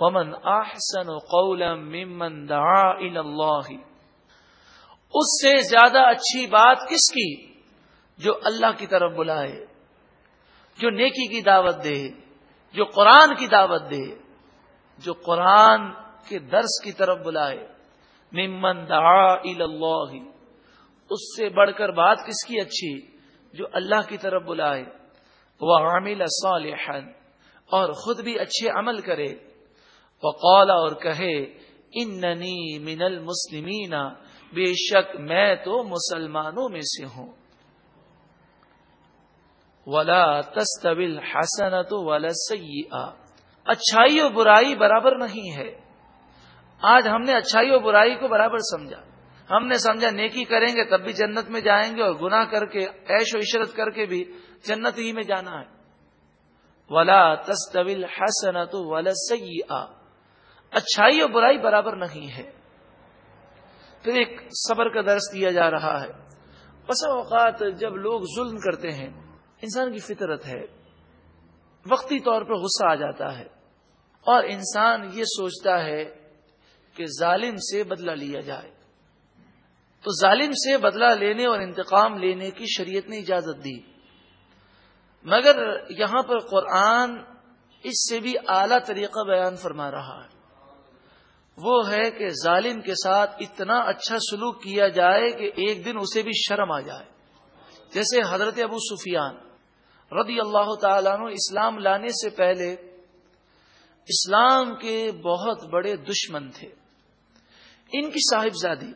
ومن احسن قولا ممن دعا الی اللہ، اس سے زیادہ اچھی بات کس کی جو اللہ کی طرف بلائے، جو نیکی کی دعوت دے، جو قرآن کی دعوت دے، جو قرآن کے درس کی طرف بلائے. ممن دعا الی اللہ، اس سے بڑھ کر بات کس کی اچھی جو اللہ کی طرف بلائے. وعمل صالحا، اور خود بھی اچھے عمل کرے. وقال، اور کہے اننی من المسلمین، بے شک میں تو مسلمانوں میں سے ہوں. ولا تستوی الحسنۃ ولا السیئۃ، اچھائی اور برائی برابر نہیں ہے. آج ہم نے اچھائی اور برائی کو برابر سمجھا. ہم نے سمجھا نیکی کریں گے تب بھی جنت میں جائیں گے، اور گناہ کر کے عیش و عشرت کر کے بھی جنت ہی میں جانا ہے. ولا تستوی الحسنۃ ولا السیئۃ، اچھائی اور برائی برابر نہیں ہے. پھر ایک صبر کا درس دیا جا رہا ہے. بسا اوقات جب لوگ ظلم کرتے ہیں، انسان کی فطرت ہے، وقتی طور پر غصہ آ جاتا ہے، اور انسان یہ سوچتا ہے کہ ظالم سے بدلہ لیا جائے. تو ظالم سے بدلہ لینے اور انتقام لینے کی شریعت نے اجازت دی، مگر یہاں پر قرآن اس سے بھی اعلیٰ طریقہ بیان فرما رہا ہے. وہ ہے کہ ظالم کے ساتھ اتنا اچھا سلوک کیا جائے کہ ایک دن اسے بھی شرم آ جائے. جیسے حضرت ابو سفیان رضی اللہ تعالیٰ عنہ اسلام لانے سے پہلے اسلام کے بہت بڑے دشمن تھے. ان کی صاحبزادی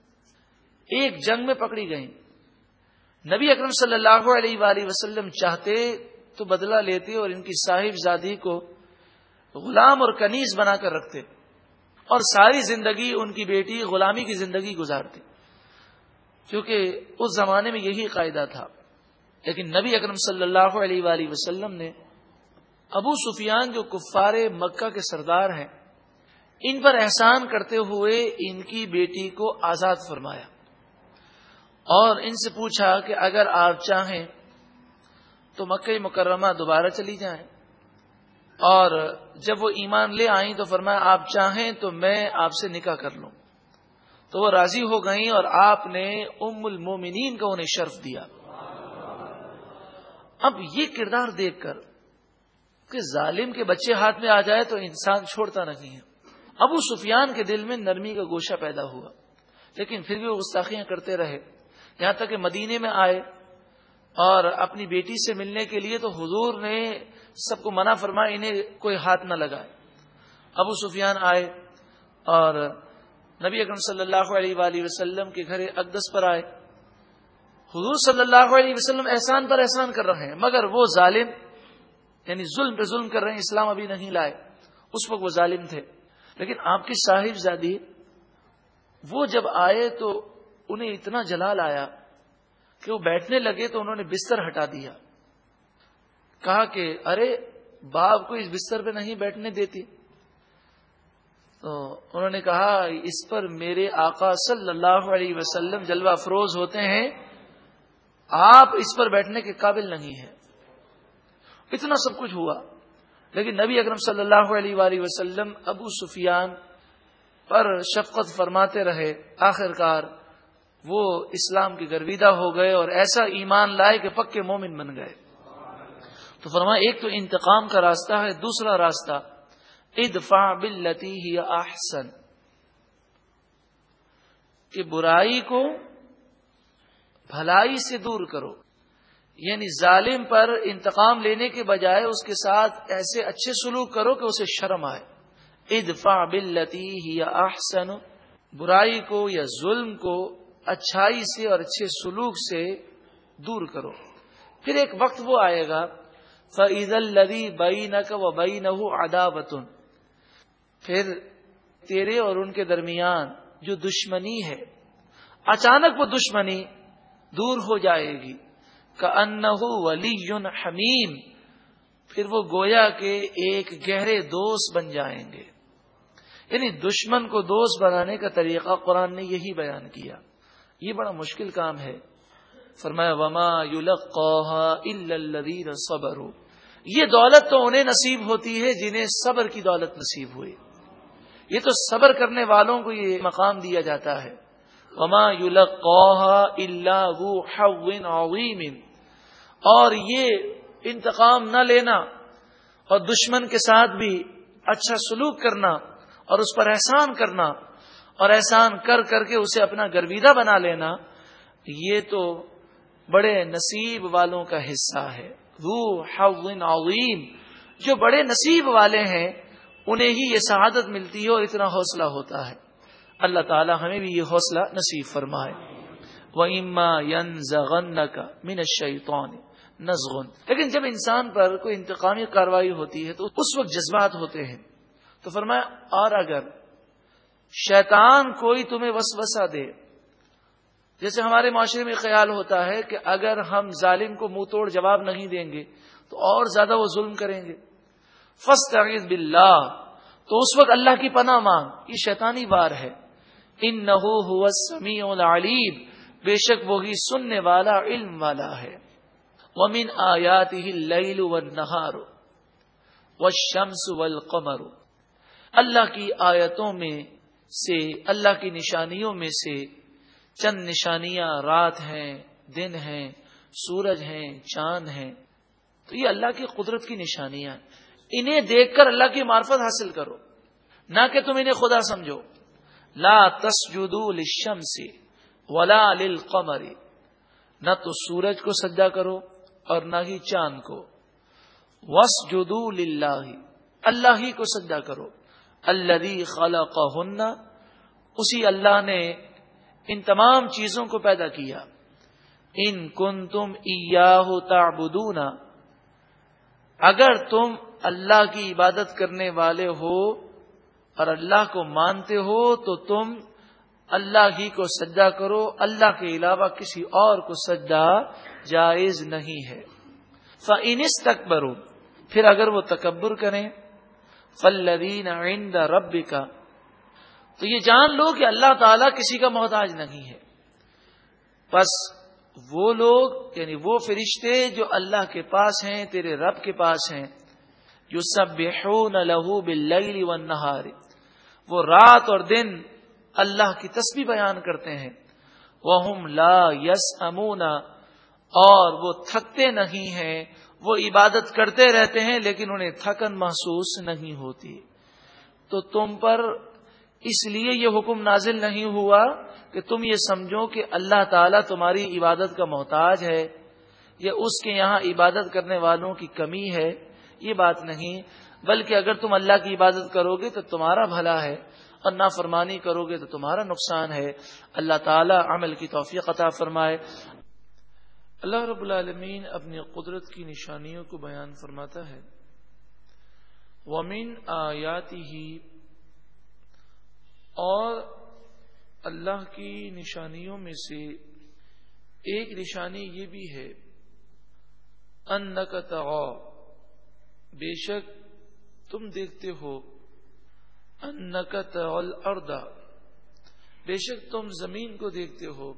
ایک جنگ میں پکڑی گئیں. نبی اکرم صلی اللہ علیہ وآلہ وسلم چاہتے تو بدلہ لیتے اور ان کی صاحبزادی کو غلام اور کنیز بنا کر رکھتے، اور ساری زندگی ان کی بیٹی غلامی کی زندگی گزارتی، کیونکہ اس زمانے میں یہی قاعدہ تھا. لیکن نبی اکرم صلی اللہ علیہ وآلہ وسلم نے ابو سفیان جو کفار مکہ کے سردار ہیں، ان پر احسان کرتے ہوئے ان کی بیٹی کو آزاد فرمایا، اور ان سے پوچھا کہ اگر آپ چاہیں تو مکہ مکرمہ دوبارہ چلی جائیں. اور جب وہ ایمان لے آئیں تو فرمایا آپ چاہیں تو میں آپ سے نکاح کر لوں. تو وہ راضی ہو گئیں، اور آپ نے ام المومنین کا انہیں شرف دیا. اب یہ کردار دیکھ کر کہ ظالم کے بچے ہاتھ میں آ جائے تو انسان چھوڑتا نہیں ہے. ابو سفیان کے دل میں نرمی کا گوشہ پیدا ہوا، لیکن پھر بھی وہ گستاخیاں کرتے رہے، یہاں تک کہ مدینے میں آئے اور اپنی بیٹی سے ملنے کے لیے تو حضور نے سب کو منع فرمایا انہیں کوئی ہاتھ نہ لگائے. ابو سفیان آئے اور نبی اکرم صلی اللہ علیہ وآلہ وسلم کے گھر اقدس پر آئے. حضور صلی اللہ علیہ وسلم احسان پر احسان کر رہے ہیں، مگر وہ ظالم یعنی ظلم پہ ظلم کر رہے ہیں، اسلام ابھی نہیں لائے. اس وقت وہ ظالم تھے. لیکن آپ کی صاحبزادی وہ جب آئے تو انہیں اتنا جلال آیا کہ وہ بیٹھنے لگے تو انہوں نے بستر ہٹا دیا. کہا کہ ارے باپ کو اس بستر پہ نہیں بیٹھنے دیتی. تو انہوں نے کہا اس پر میرے آقا صلی اللہ علیہ وسلم جلوہ افروز ہوتے ہیں، آپ اس پر بیٹھنے کے قابل نہیں ہیں. اتنا سب کچھ ہوا، لیکن نبی اکرم صلی اللہ علیہ وآلہ وسلم ابو سفیان پر شفقت فرماتے رہے. آخرکار وہ اسلام کے گرویدہ ہو گئے اور ایسا ایمان لائے کہ پکے مومن بن گئے. تو فرمایا ایک تو انتقام کا راستہ ہے، دوسرا راستہ ادفع باللتی ہی احسن، کہ برائی کو بھلائی سے دور کرو. یعنی ظالم پر انتقام لینے کے بجائے اس کے ساتھ ایسے اچھے سلوک کرو کہ اسے شرم آئے. ادفع باللتی ہی احسن، برائی کو یا ظلم کو اچھائی سے اور اچھے سلوک سے دور کرو. پھر ایک وقت وہ آئے گا فَإِذَا الَّذِي بَيْنَكَ وَبَيْنَهُ عَدَاوَةٌ، پھر تیرے اور ان کے درمیان جو دشمنی ہے اچانک وہ دشمنی دور ہو جائے گی. كَأَنَّهُ وَلِيٌّ حَمِيمٌ، پھر وہ گویا کہ ایک گہرے دوست بن جائیں گے. یعنی دشمن کو دوست بنانے کا طریقہ قرآن نے یہی بیان کیا. یہ بڑا مشکل کام ہے. فرمایا وَمَا يُلَقَّاهَا إِلَّا الَّذِينَ صَبَرُوا، یہ دولت تو انہیں نصیب ہوتی ہے جنہیں صبر کی دولت نصیب ہوئی. یہ تو صبر کرنے والوں کو یہ مقام دیا جاتا ہے. وما يلقاها الا ذو حظ عظیم. اور یہ انتقام نہ لینا اور دشمن کے ساتھ بھی اچھا سلوک کرنا اور اس پر احسان کرنا اور احسان کر کر کے اسے اپنا گرویدہ بنا لینا، یہ تو بڑے نصیب والوں کا حصہ ہے. ذو حظ عظیم، جو بڑے نصیب والے ہیں انہیں ہی یہ سعادت ملتی ہے اور اتنا حوصلہ ہوتا ہے. اللہ تعالی ہمیں بھی یہ حوصلہ نصیب فرمائے. وَإِمَّا يَنزَغَنَّكَ مِنَ الشَّيْطَانِ نَزْغٌ. لیکن جب انسان پر کوئی انتقامی کارروائی ہوتی ہے تو اس وقت جذبات ہوتے ہیں. تو فرمایا اور اگر شیطان کوئی تمہیں وسوسہ دے، جیسے ہمارے معاشرے میں خیال ہوتا ہے کہ اگر ہم ظالم کو منہ توڑ جواب نہیں دیں گے تو اور زیادہ وہ ظلم کریں گے، فاستعذ باللہ، تو اس وقت اللہ کی پناہ مانگ. یہ شیطانی وار ہے. انہ هو السمیع العلیم، بے شک وہی سننے والا علم والا ہے. ومن آیاتہ اللیل والنہار والشمس والقمر. اللہ کی آیتوں میں سے، اللہ کی نشانیوں میں سے چند نشانیاں رات ہیں، دن ہیں، سورج ہیں، چاند ہیں. تو یہ اللہ کی قدرت کی نشانیاں ہیں. انہیں دیکھ کر اللہ کی معرفت حاصل کرو، نہ کہ تم انہیں خدا سمجھو. لا تسجدوا للشمس ولا للقمر. نہ تو سورج کو سجدہ کرو اور نہ ہی چاند کو. واسجدوا للہ، اللہ ہی کو سجدہ کرو. الذی خلقہن، اسی اللہ نے ان تمام چیزوں کو پیدا کیا. ان کنتم ایاہ تعبدون، اگر تم اللہ کی عبادت کرنے والے ہو اور اللہ کو مانتے ہو تو تم اللہ ہی کو سجدہ کرو، اللہ کے علاوہ کسی اور کو سجدہ جائز نہیں ہے. فَإِنِ اسْتَكْبَرُوا، پھر اگر وہ تکبر کریں، فَالَّذِينَ عِندَ رَبِّكَ، تو یہ جان لو کہ اللہ تعالیٰ کسی کا محتاج نہیں ہے. بس وہ لوگ یعنی وہ فرشتے جو اللہ کے پاس ہیں، تیرے رب کے پاس ہیں، یسبحون لہ باللیل والنہار، وہ رات اور دن اللہ کی تسبیح بیان کرتے ہیں. وہم لا یسأمون، اور وہ تھکتے نہیں ہیں. وہ عبادت کرتے رہتے ہیں لیکن انہیں تھکن محسوس نہیں ہوتی. تو تم پر اس لیے یہ حکم نازل نہیں ہوا کہ تم یہ سمجھو کہ اللہ تعالیٰ تمہاری عبادت کا محتاج ہے یا اس کے یہاں عبادت کرنے والوں کی کمی ہے. یہ بات نہیں، بلکہ اگر تم اللہ کی عبادت کرو گے تو تمہارا بھلا ہے اور نافرمانی کرو گے تو تمہارا نقصان ہے. اللہ تعالیٰ عمل کی توفیق عطا فرمائے. اللہ رب العالمین اپنی قدرت کی نشانیوں کو بیان فرماتا ہے. وَمِنْ آیَاتِهِ، اور اللہ کی نشانیوں میں سے ایک نشانی یہ بھی ہے، اَنَّكَ تَرَىٰ، بے شک تم دیکھتے ہو، اَنَّكَ تَرَىٰ الْأَرْضَ، بے شک تم زمین کو دیکھتے ہو،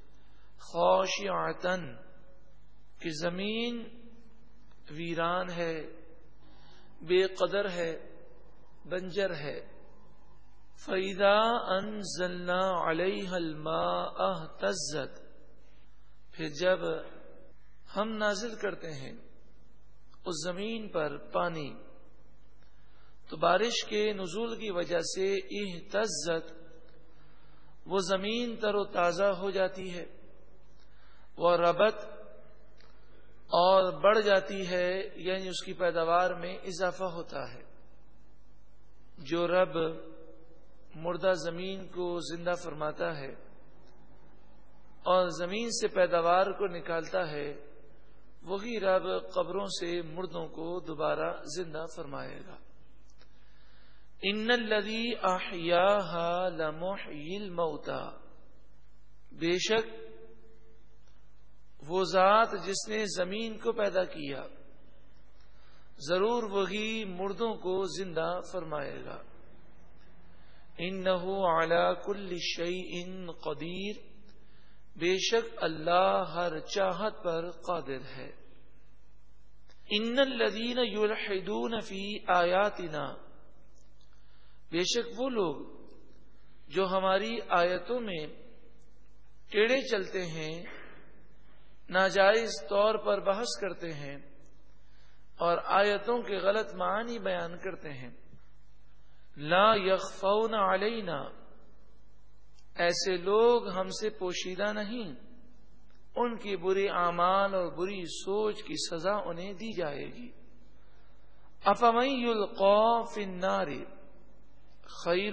خاشعۃ، کہ زمین ویران ہے، بے قدر ہے، بنجر ہے. فَإِذَا أَنزَلْنَا عَلَيْهَا الْمَاءَ اهْتَزَّتْ، پھر جب ہم نازل کرتے ہیں اس زمین پر پانی تو بارش کے نزول کی وجہ سے اہتزت، وہ زمین تر و تازہ ہو جاتی ہے. وَرَبَتْ، اور بڑھ جاتی ہے، یعنی اس کی پیداوار میں اضافہ ہوتا ہے. جو رب مردہ زمین کو زندہ فرماتا ہے اور زمین سے پیداوار کو نکالتا ہے، وہی رب قبروں سے مردوں کو دوبارہ زندہ فرمائے گا. ان الذی احیاھا لمحیی الموتى، بے شک وہ ذات جس نے زمین کو پیدا کیا ضرور وہی مردوں کو زندہ فرمائے گا. انہ علی کل شیء قدیر، بے شک اللہ ہر چاہت پر قادر ہے. ان الذین یلحدون فی آیاتنا، بے شک وہ لوگ جو ہماری آیتوں میں ٹیڑے چلتے ہیں، ناجائز طور پر بحث کرتے ہیں اور آیتوں کے غلط معنی بیان کرتے ہیں، لا یخفون علینا، ایسے لوگ ہم سے پوشیدہ نہیں، ان کی بری اعمال اور بری سوچ کی سزا انہیں دی جائے گی۔ افمن یلقی فی النار خیر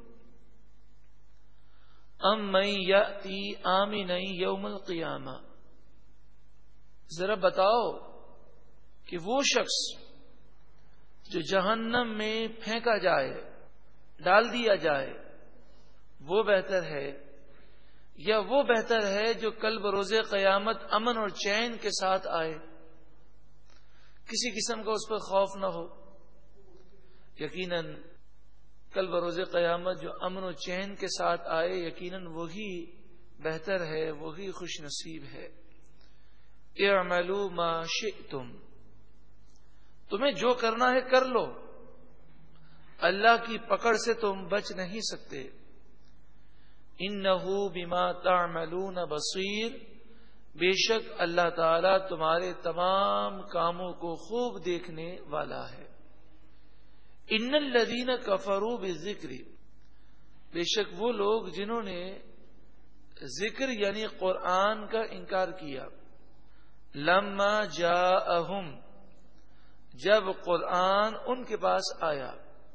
ام من یأتی آمنا یوم القیامہ، ذرا بتاؤ کہ وہ شخص جو جہنم میں پھینکا جائے، ڈال دیا جائے، وہ بہتر ہے یا وہ بہتر ہے جو کل بروز قیامت امن اور چین کے ساتھ آئے، کسی قسم کا اس پر خوف نہ ہو؟ یقیناً کل بروز قیامت جو امن و چین کے ساتھ آئے، یقیناً وہی بہتر ہے، وہی خوش نصیب ہے۔ اعملوا ما شئتم، تمہیں جو کرنا ہے کر لو، اللہ کی پکڑ سے تم بچ نہیں سکتے۔ انہ بما تعملون بصیر، بے شک اللہ تعالی تمہارے تمام کاموں کو خوب دیکھنے والا ہے۔ ان الذین کفروا بالذکر، بے شک وہ لوگ جنہوں نے ذکر یعنی قرآن کا انکار کیا، لما جاءہم، جب قرآن ان کے پاس آیا،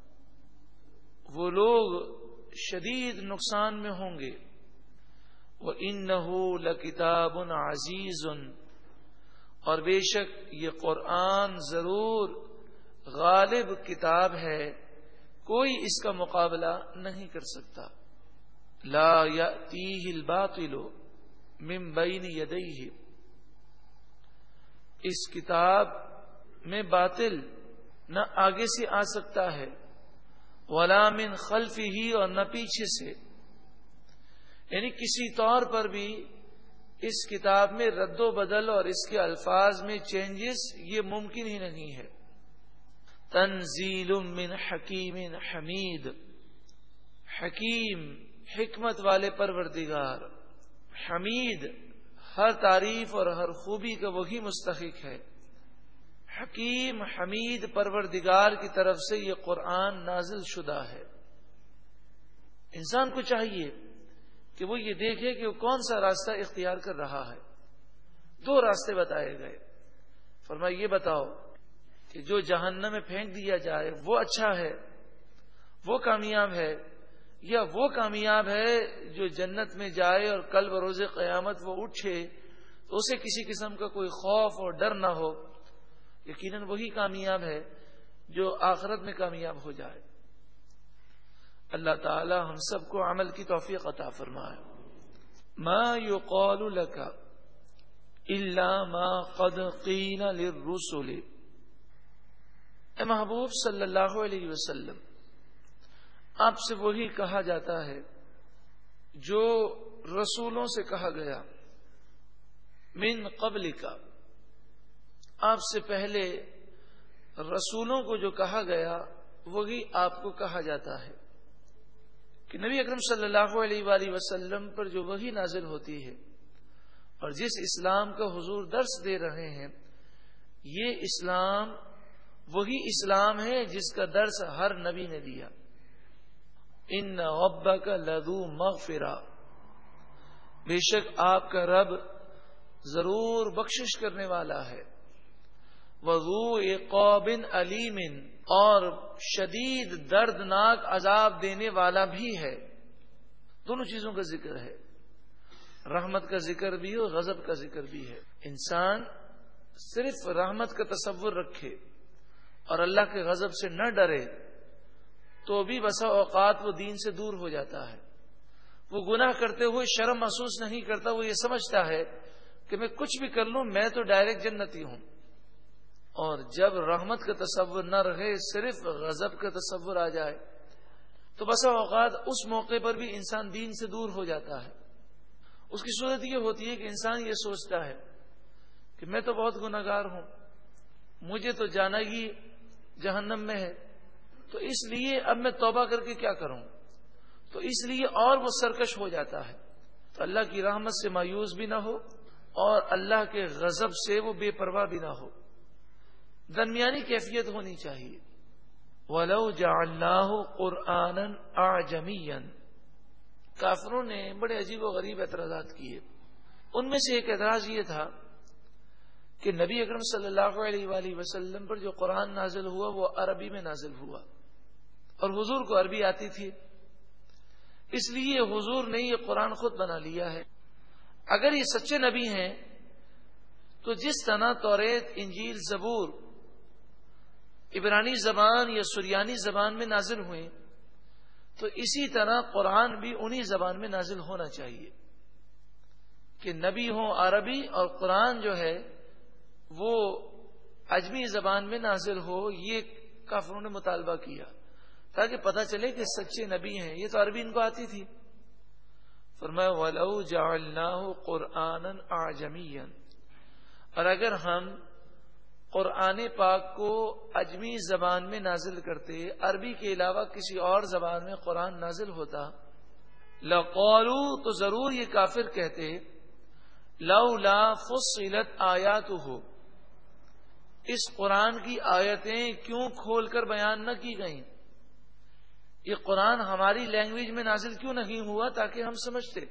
وہ لوگ شدید نقصان میں ہوں گے۔ وَإِنَّهُ لَكِتَابٌ عَزِيزٌ، اور بے شک یہ قرآن ضرور غالب کتاب ہے، کوئی اس کا مقابلہ نہیں کر سکتا۔ لا يَأْتِيهِ الْبَاطِلُ مِن بَيْنِ يَدَيْهِ، اس کتاب میں باطل نہ آگے سے آ سکتا ہے، ولا من خلفہ، اور نہ پیچھے سے، یعنی کسی طور پر بھی اس کتاب میں رد و بدل اور اس کے الفاظ میں چینجز یہ ممکن ہی نہیں ہے۔ تنزیل من حکیم حمید، حکیم حکمت والے پروردگار، حمید ہر تعریف اور ہر خوبی کا وہی مستحق ہے۔ حکیم حمید پروردگار کی طرف سے یہ قرآن نازل شدہ ہے۔ انسان کو چاہیے کہ وہ یہ دیکھے کہ وہ کون سا راستہ اختیار کر رہا ہے۔ دو راستے بتائے گئے، فرمایا یہ بتاؤ کہ جو جہنم میں پھینک دیا جائے وہ اچھا ہے، وہ کامیاب ہے، یا وہ کامیاب ہے جو جنت میں جائے اور کل بروز قیامت وہ اٹھے تو اسے کسی قسم کا کوئی خوف اور ڈر نہ ہو۔ یقیناً وہی کامیاب ہے جو آخرت میں کامیاب ہو جائے۔ اللہ تعالی ہم سب کو عمل کی توفیق عطا فرمائے۔ ما یقال لک الا ما قد قیل للرسل، اے محبوب صلی اللہ علیہ وسلم، آپ سے وہی کہا جاتا ہے جو رسولوں سے کہا گیا، من قبل کا، آپ سے پہلے رسولوں کو جو کہا گیا وہی آپ کو کہا جاتا ہے کہ نبی اکرم صلی اللہ علیہ وآلہ وسلم پر جو وحی نازل ہوتی ہے اور جس اسلام کا حضور درس دے رہے ہیں، یہ اسلام وہی اسلام ہے جس کا درس ہر نبی نے دیا۔ ان ربک لذو مغفرہ، بے شک آپ کا رب ضرور بخشش کرنے والا ہے، وذو عقاب علیم، اور شدید دردناک عذاب دینے والا بھی ہے۔ دونوں چیزوں کا ذکر ہے، رحمت کا ذکر بھی اور غضب کا ذکر بھی ہے۔ انسان صرف رحمت کا تصور رکھے اور اللہ کے غضب سے نہ ڈرے تو بھی بسا اوقات وہ دین سے دور ہو جاتا ہے۔ وہ گناہ کرتے ہوئے شرم محسوس نہیں کرتا، وہ یہ سمجھتا ہے کہ میں کچھ بھی کر لوں میں تو ڈائریکٹ جنتی ہوں۔ اور جب رحمت کا تصور نہ رہے، صرف غضب کا تصور آ جائے تو بسا اوقات اس موقع پر بھی انسان دین سے دور ہو جاتا ہے۔ اس کی صورت یہ ہوتی ہے کہ انسان یہ سوچتا ہے کہ میں تو بہت گناہگار ہوں، مجھے تو جانا ہی جہنم میں ہے، تو اس لیے اب میں توبہ کر کے کیا کروں؟ تو اس لیے اور وہ سرکش ہو جاتا ہے، تو اللہ کی رحمت سے مایوس بھی نہ ہو اور اللہ کے غضب سے وہ بے پرواہ بھی نہ ہو، درمیانی کیفیت ہونی چاہیے۔ وَلَوْ جَعَلْنَاهُ قُرْآنًا أَعْجَمِيًّا، کافروں نے بڑے عجیب و غریب اعتراضات کیے۔ ان میں سے ایک اعتراض یہ تھا کہ نبی اکرم صلی اللہ علیہ وآلہ وسلم پر جو قرآن نازل ہوا وہ عربی میں نازل ہوا، اور حضور کو عربی آتی تھی، اس لیے حضور نے یہ قرآن خود بنا لیا ہے۔ اگر یہ سچے نبی ہیں تو جس طرح توریت، انجیل، زبور عبرانی زبان یا سریانی زبان میں نازل ہوئے، تو اسی طرح قرآن بھی انہی زبان میں نازل ہونا چاہیے کہ نبی ہوں عربی اور قرآن جو ہے وہ عجمی زبان میں نازل ہو۔ یہ کافروں نے مطالبہ کیا تاکہ پتہ چلے کہ سچے نبی ہیں، یہ تو عربی ان کو آتی تھی۔ فرمایا وَلَوْ جَعَلْنَاهُ قُرْآنًا أَعْجَمِيًّا، اور اگر ہم قرآن پاک کو عجمی زبان میں نازل کرتے، عربی کے علاوہ کسی اور زبان میں قرآن نازل ہوتا، لَقَالُوا، تو ضرور یہ کافر کہتے، لَوْلَا فُصِّلَتْ آیَاتُهُ، اس قرآن کی آیتیں کیوں کھول کر بیان نہ کی گئیں؟ یہ قرآن ہماری لینگویج میں نازل کیوں نہیں ہوا تاکہ ہم سمجھتے؟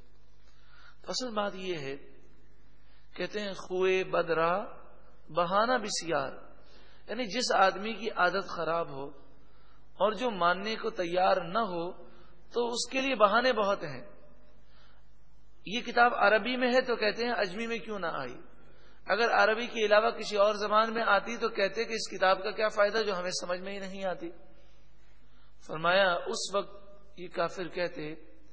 تو اصل بات یہ ہے، کہتے ہیں خوئے بدرا بہانہ بسیار، یعنی جس آدمی کی عادت خراب ہو اور جو ماننے کو تیار نہ ہو تو اس کے لیے بہانے بہت ہیں۔ یہ کتاب عربی میں ہے تو کہتے ہیں عجمی میں کیوں نہ آئی، اگر عربی کے علاوہ کسی اور زبان میں آتی تو کہتے کہ اس کتاب کا کیا فائدہ جو ہمیں سمجھ میں ہی نہیں آتی۔ فرمایا اس وقت یہ کافر کہتے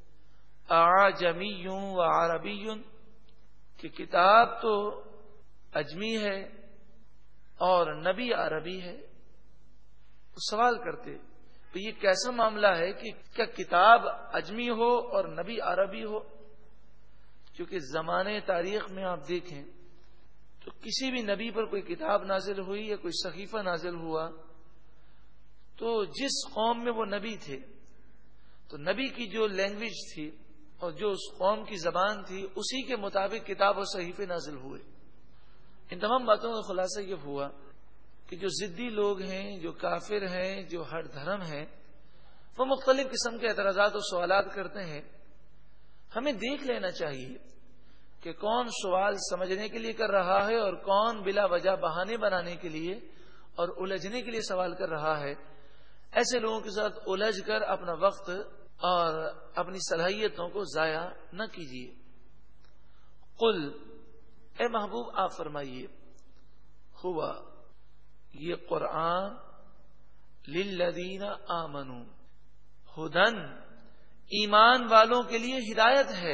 اعجمی و عربی، کہ کتاب تو عجمی ہے اور نبی عربی ہے۔ سوال کرتے تو یہ کیسا معاملہ ہے کہ کیا کتاب عجمی ہو اور نبی عربی ہو؟ کیونکہ زمانے تاریخ میں آپ دیکھیں تو کسی بھی نبی پر کوئی کتاب نازل ہوئی یا کوئی صحیفہ نازل ہوا تو جس قوم میں وہ نبی تھے تو نبی کی جو لینگویج تھی اور جو اس قوم کی زبان تھی اسی کے مطابق کتاب اور صحیفے نازل ہوئے۔ ان تمام باتوں کا خلاصہ یہ ہوا کہ جو ضدی لوگ ہیں، جو کافر ہیں، جو ہر دھرم ہیں، وہ مختلف قسم کے اعتراضات اور سوالات کرتے ہیں۔ ہمیں دیکھ لینا چاہیے کہ کون سوال سمجھنے کے لیے کر رہا ہے اور کون بلا وجہ بہانے بنانے کے لیے اور الجھنے کے لیے سوال کر رہا ہے۔ ایسے لوگوں کے ساتھ الجھ کر اپنا وقت اور اپنی صلاحیتوں کو ضائع نہ کیجیے۔ قل، اے محبوب آپ فرمائیے، ہوا یہ قرآن للذین آمنوا ہدن، ایمان والوں کے لیے ہدایت ہے،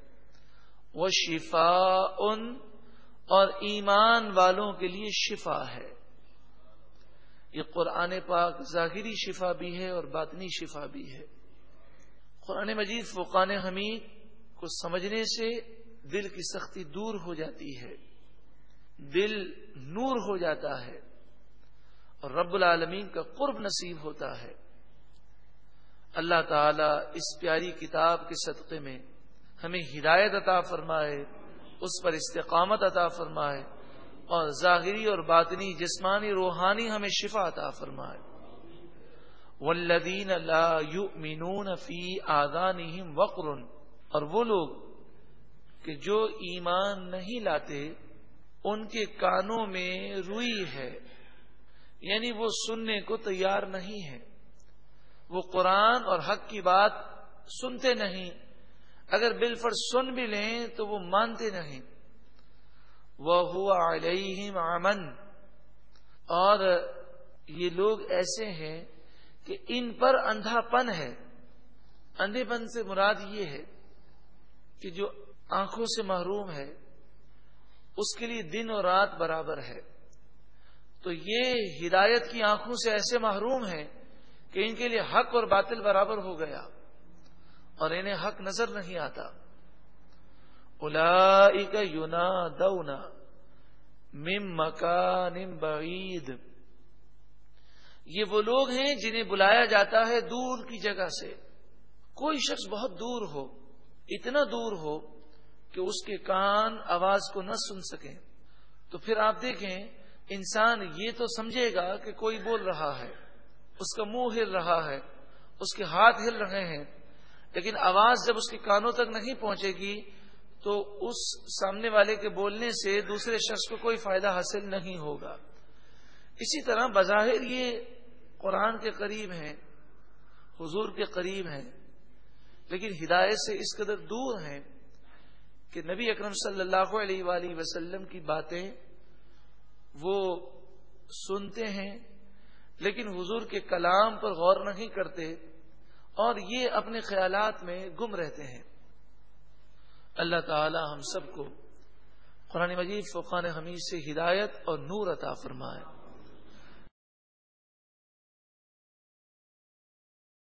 وشفاء، اور ایمان والوں کے لیے شفا ہے۔ یہ قرآن پاک ظاہری شفا بھی ہے اور باطنی شفا بھی ہے۔ قرآن مجید فرقان حمید کو سمجھنے سے دل کی سختی دور ہو جاتی ہے، دل نور ہو جاتا ہے اور رب العالمین کا قرب نصیب ہوتا ہے۔ اللہ تعالی اس پیاری کتاب کے صدقے میں ہمیں ہدایت عطا فرمائے، اس پر استقامت عطا فرمائے اور ظاہری اور باطنی جسمانی روحانی ہمیں شفا عطا فرمائے۔ والذین لا یؤمنون فی آذانہم وقر، اور وہ لوگ کہ جو ایمان نہیں لاتے ان کے کانوں میں روئی ہے، یعنی وہ سننے کو تیار نہیں ہے، وہ قرآن اور حق کی بات سنتے نہیں، اگر بالفرض سن بھی لیں تو وہ مانتے نہیں۔ وَهُوَ عَلَيْهِمْ عَمًى، اور یہ لوگ ایسے ہیں کہ ان پر اندھا پن ہے۔ اندھے پن سے مراد یہ ہے کہ جو آنکھوں سے محروم ہے اس کے لیے دن اور رات برابر ہے، تو یہ ہدایت کی آنکھوں سے ایسے محروم ہیں کہ ان کے لیے حق اور باطل برابر ہو گیا اور انہیں حق نظر نہیں آتا۔ اولئک ینادون من مکان بعید، یہ وہ لوگ ہیں جنہیں بلایا جاتا ہے دور کی جگہ سے. کوئی شخص بہت دور ہو، اتنا دور ہو کہ اس کے کان آواز کو نہ سن سکیں، تو پھر آپ دیکھیں انسان یہ تو سمجھے گا کہ کوئی بول رہا ہے، اس کا منہ ہل رہا ہے، اس کے ہاتھ ہل رہے ہیں، لیکن آواز جب اس کے کانوں تک نہیں پہنچے گی تو اس سامنے والے کے بولنے سے دوسرے شخص کو کوئی فائدہ حاصل نہیں ہوگا. اسی طرح بظاہر یہ قرآن کے قریب ہیں، حضور کے قریب ہیں، لیکن ہدایت سے اس قدر دور ہیں کہ نبی اکرم صلی اللہ علیہ وآلہ وسلم کی باتیں وہ سنتے ہیں لیکن حضور کے کلام پر غور نہیں کرتے، اور یہ اپنے خیالات میں گم رہتے ہیں. اللہ تعالی ہم سب کو قرآن مجید فرقان حمید سے ہدایت اور نور عطا فرمائے.